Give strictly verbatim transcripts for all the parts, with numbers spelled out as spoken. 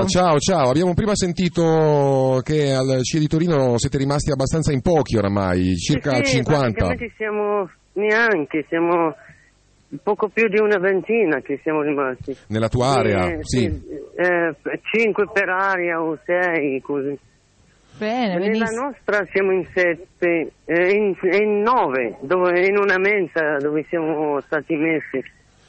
Allora, ciao, ciao. Abbiamo prima sentito che al C I E di Torino siete rimasti abbastanza in pochi oramai, circa sì, sì, cinquanta. Praticamente siamo neanche, siamo poco più di una ventina che siamo rimasti. Nella tua area? Eh, sì. Eh, cinque per area o sei, così. Bene, Nella benissimo. nostra siamo in sette, eh, in, in nove, dove, in una mensa dove siamo stati messi.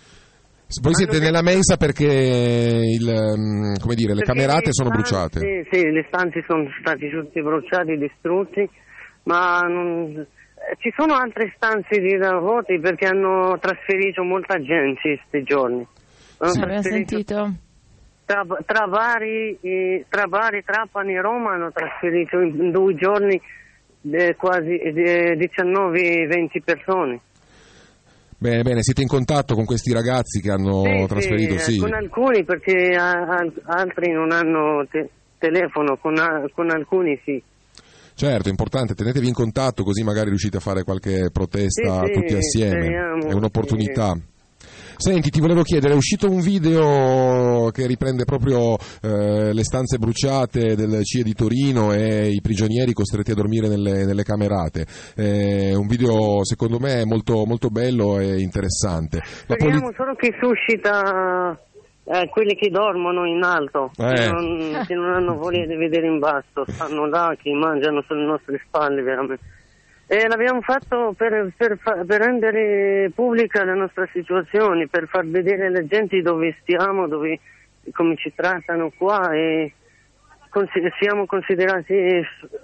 Voi siete Hanno nella detto- mensa perché il, um, come dire, le Perché camerate le sono stanze- bruciate. Sì, le stanze sono stati tutti bruciati, distrutti, ma non- eh, ci sono altre stanze di lavoro perché hanno trasferito molta gente questi giorni. Hanno Sì. Abbiamo trasferito- sentito. Tra, tra vari, eh, tra vari Trapani e Roma hanno trasferito in, in due giorni eh, quasi eh, diciannove venti persone. Bene, bene, siete in contatto con questi ragazzi che hanno Sì, trasferito? sì, Sì. con alcuni perché a, a, altri non hanno te, telefono, con, a, con alcuni sì. Certo, è importante, tenetevi in contatto così magari riuscite a fare qualche protesta Sì, sì, tutti assieme, speriamo, è un'opportunità. Senti, ti volevo chiedere, è uscito un video che riprende proprio eh, le stanze bruciate del C I E di Torino e i prigionieri costretti a dormire nelle, nelle camerate. È un video secondo me molto, molto bello e interessante. La Speriamo poli- solo che suscita eh, quelli che dormono in alto, Eh. che, non, che non hanno voglia di vedere in basso, stanno là, che mangiano sulle nostre spalle veramente. E l'abbiamo fatto per, per, fa- per rendere pubblica la nostra situazione, per far vedere alla gente dove stiamo, dove, come ci trattano qua e consi- siamo considerati eh,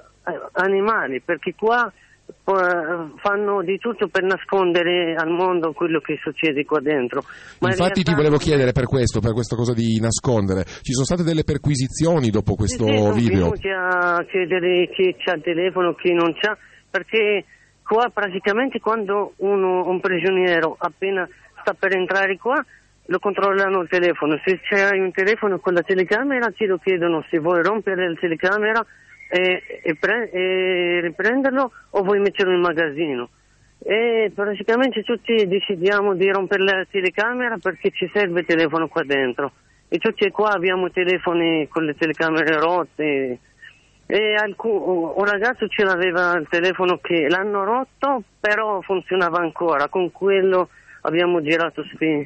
animali, perché qua eh, fanno di tutto per nascondere al mondo quello che succede qua dentro. Ma in Infatti ti realtà- volevo chiedere per questo, per questa cosa di nascondere, ci sono state delle perquisizioni dopo questo Sì, sì, sono video? venuti a chiedere chi c'ha il telefono, chi non c'ha, perché qua praticamente quando uno, un prigioniero appena sta per entrare qua lo controllano il telefono, se c'è un telefono con la telecamera ci lo chiedono se vuoi rompere la telecamera e, e, pre- e riprenderlo o vuoi metterlo in magazzino. E praticamente tutti decidiamo di rompere la telecamera perché ci serve il telefono qua dentro e tutti qua abbiamo telefoni con le telecamere rotte. E alcun, un ragazzo ce l'aveva il telefono che l'hanno rotto, però funzionava ancora. Con quello abbiamo girato questi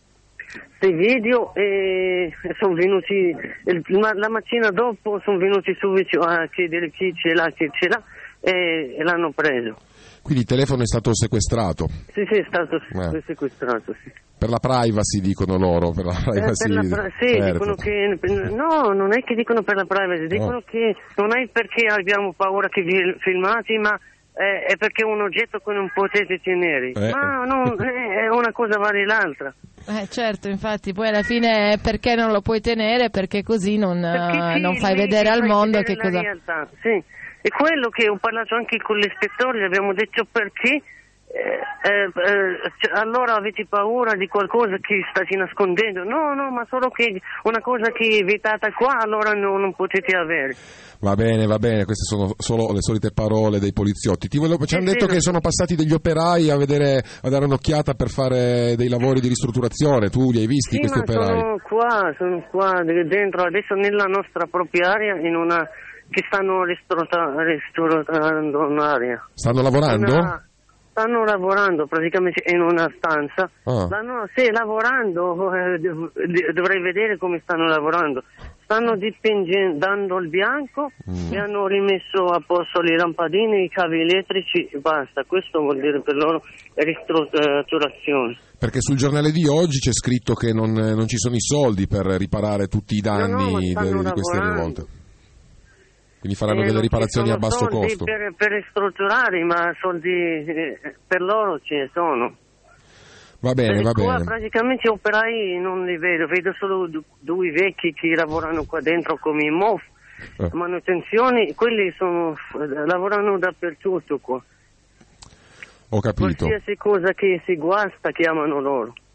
video e sono venuti il, la mattina dopo sono venuti subito a chiedere chi ce l'ha, chi ce l'ha e, e l'hanno preso. Quindi il telefono è stato sequestrato? Sì, sì, è stato Eh. sequestrato, sì. Per la privacy dicono loro, per la privacy. Eh, per la pra- sì, certo. dicono che no, non è che dicono per la privacy, dicono No. che non è perché abbiamo paura che vi filmati, ma eh, è perché è un oggetto che non potete tenere. Eh. Ma non, è una cosa vale l'altra. Eh, certo, infatti, poi alla fine è perché non lo puoi tenere, perché così non, Perché eh, sì, non fai lì vedere al fai mondo vedere che la cosa... realtà, sì. E quello che ho parlato anche con l'ispettore, gli abbiamo detto perché eh, eh, eh, cioè, allora avete paura di qualcosa che state nascondendo? No, no, ma solo che una cosa che è vietata qua, allora no, non potete avere. Va bene, va bene, queste sono solo le solite parole dei poliziotti. Ti volevo, ci hanno Sì, detto sì, che no. sono passati degli operai a vedere, a dare un'occhiata per fare dei lavori di ristrutturazione. Tu li hai visti Sì, questi ma operai? sono qua, sono qua dentro adesso nella nostra propria area, in una che stanno ristrutta- ristrutturando un'area. Stanno lavorando? Una- stanno lavorando praticamente in una stanza. Ah. Stanno, sì, lavorando, eh, dov- dovrei vedere come stanno lavorando. Stanno dipingendo, dando il bianco, Mm. e hanno rimesso a posto le lampadine, i cavi elettrici, basta. Questo vuol dire per loro ristrutturazione. Perché sul giornale di oggi c'è scritto che non, non ci sono i soldi per riparare tutti i danni No, no, ma de- stanno di queste lavorando. rivolte. Quindi faranno Eh, delle non ci riparazioni sono a basso soldi costo. Per, per ristrutturare, ma soldi eh, per loro ce ne sono. Va bene, Per va qua bene. praticamente operai non li vedo, vedo solo du- due vecchi che lavorano qua dentro come i M O F, Eh. manutenzioni, quelli sono, lavorano dappertutto qua. Ho capito. Qualsiasi cosa che si guasta chiamano loro.